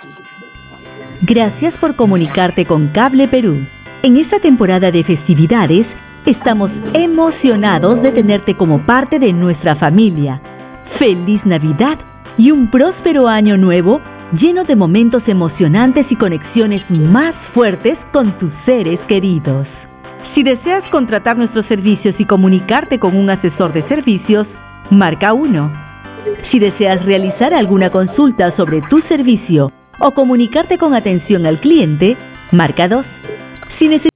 Gracias por comunicarte con Cable Perú. En esta temporada de festividades, estamos emocionados de tenerte como parte de nuestra familia. ¡Feliz Navidad y un próspero año nuevo lleno de momentos emocionantes y conexiones más fuertes con tus seres queridos! Si deseas contratar nuestros servicios y comunicarte con un asesor de servicios, marca 1. Si deseas realizar alguna consulta sobre tu servicio o comunicarte con atención al cliente, marca 2. Si necesitas...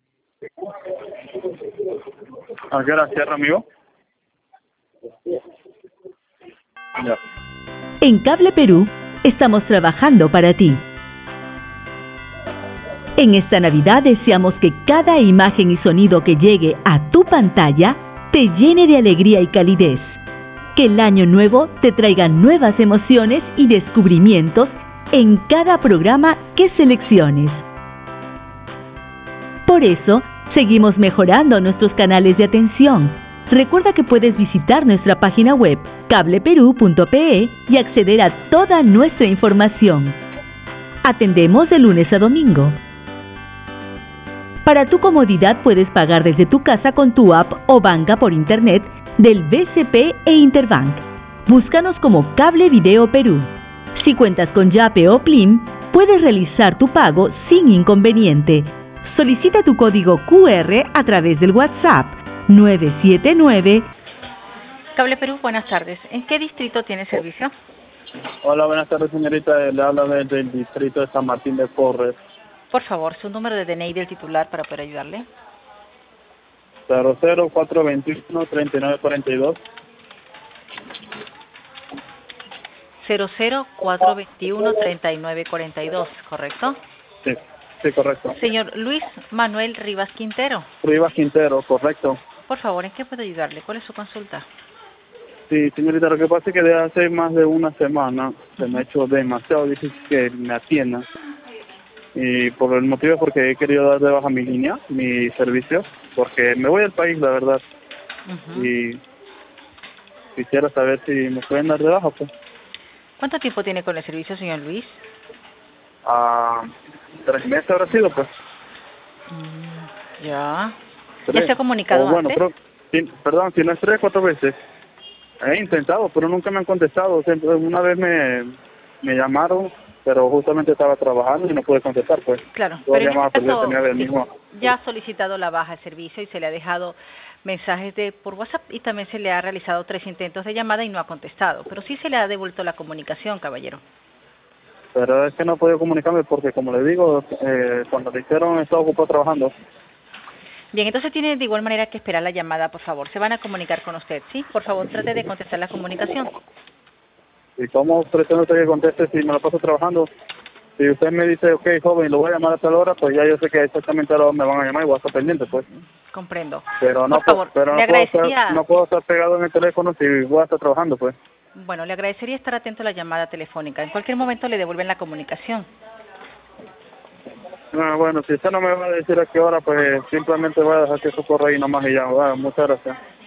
¿A qué hora cierra, amigo? Ya. En Cable Perú, estamos trabajando para ti. En esta Navidad deseamos que cada imagen y sonido que llegue a tu pantalla te llene de alegría y calidez. Que el año nuevo te traiga nuevas emociones y descubrimientos en cada programa que selecciones. Por eso, seguimos mejorando nuestros canales de atención. Recuerda que puedes visitar nuestra página web cableperú.pe y acceder a toda nuestra información. Atendemos de lunes a domingo. Para tu comodidad puedes pagar desde tu casa con tu app o banca por internet del BCP e Interbank. Búscanos como Cable Video Perú. Si cuentas con Yape o Plim, puedes realizar tu pago sin inconveniente. Solicita tu código QR a través del WhatsApp 979. Cable Perú, buenas tardes. ¿En qué distrito tiene servicio? Hola, buenas tardes, señorita. Le habla desde el distrito de San Martín de Porres. Por favor, su número de DNI del titular para poder ayudarle. 00421-3942. 00421-3942, ¿correcto? Sí, sí, correcto. Señor Luis Manuel Rivas Quintero. Rivas Quintero, correcto. Por favor, ¿en qué puedo ayudarle? ¿Cuál es su consulta? Sí, señorita, lo que pasa es que desde hace más de una semana se me ha hecho demasiado difícil que me atiendan. Y por el motivo es porque he querido dar de baja mi línea, mi servicio, porque me voy al país, la verdad. Y quisiera saber si me pueden dar de baja, pues. ¿Cuánto tiempo tiene con el servicio, señor Luis? 3 meses habrá sido, pues. Ya. 3. ¿Ya se ha comunicado bueno, antes? Perdón, si no es 3, 4 veces. He intentado, pero nunca me han contestado. Siempre, una vez me llamaron, pero justamente estaba trabajando y no pude contestar, pues. Claro, Todas pero en llamadas, este pues, caso tenía el mismo. ya ha solicitado la baja de servicio y se le ha dejado mensajes por WhatsApp y también se le ha realizado 3 intentos de llamada y no ha contestado, pero sí se le ha devuelto la comunicación, caballero. Pero es que no he podido comunicarme porque, como le digo, cuando le hicieron estaba ocupado trabajando. Bien, entonces tiene de igual manera que esperar la llamada, por favor. Se van a comunicar con usted, ¿sí? Por favor, trate de contestar la comunicación. ¿Y cómo pretende usted que conteste si me lo paso trabajando? Si usted me dice, ok, joven, lo voy a llamar a tal hora, pues ya yo sé que exactamente a la hora me van a llamar y voy a estar pendiente, pues. Comprendo. Pero no, por favor, no puedo estar pegado en el teléfono si voy a estar trabajando, pues. Bueno, le agradecería estar atento a la llamada telefónica. En cualquier momento le devuelven la comunicación. Bueno, si usted no me va a decir a qué hora, pues simplemente voy a dejar que eso corra ahí nomás y ya. Bueno, muchas gracias.